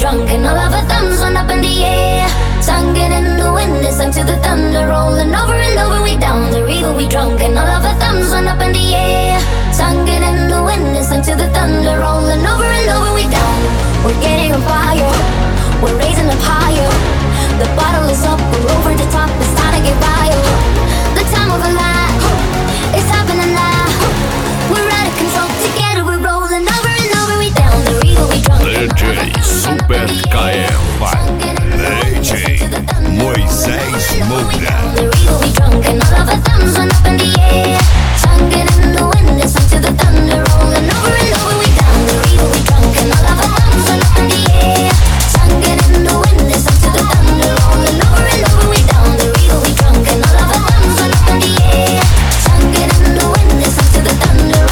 drunk and all of our thumbs went up in the air. Singing in the wind, sung to the thunder, rolling over and over, we down the river, we drunk and all of our thumbs went up in the air. Singing in the wind, sung to the thunder, rolling over and over, we down. We're getting on fire, we're raising up higher. The bottle is up, we're over the top, it's time to get wild. The time of our life, it's happening now. We're out of control, together we're rolling over and over, we down the river, we drunk. DJ Super KM, DJ Moisés Moura. The river, we drunk and all of our thumbs went up in the air. Singing in the wind, sung to the thunder, rolling over and over, we down the river, we drunk and all of our thumbs went up in the air. Singing in the wind, sung to the thunder, rolling over and over, we down the river, we drunk and all of our thumbs went up in the air. Singing in the wind, sung to the thunder,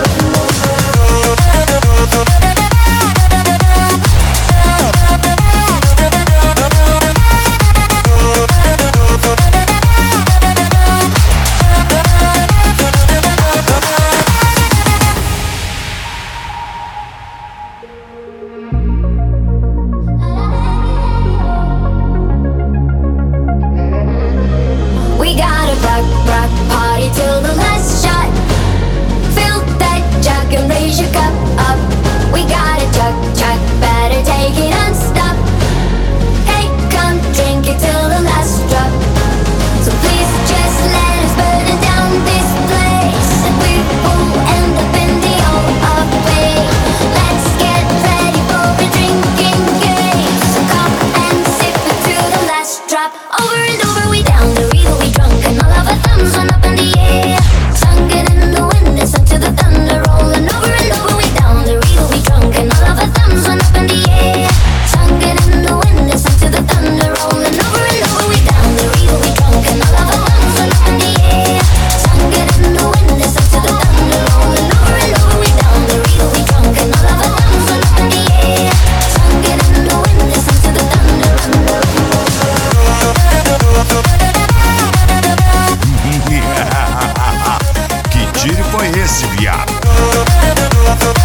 we got a rock party till the last shot. Fill that jug and raise your cup up. We got a jug, better take it unstop. Hey, come drink it till the last drop. So please just let us burn it down this place, and we will end up in the of bay. Let's get ready for a drinking game. So come and sip it to the last drop. Over and over, we down the river, we drunk and all of our thumbs went up in the air. Singing in the wind, sung to the thunder, rolling over and over, we down the river, we drunk and all of our thumbs went up in the air. Singing in the wind, sung to the thunder, rolling over and over, we down the river, we drunk and all of our thumbs went up in the air. Singing in the wind, sung to the thunder, rolling over and over, we down the river, we drunk and all of our thumbs went up in the air. Singing in the wind, sung to the thunder. Que tiro foi esse, viado?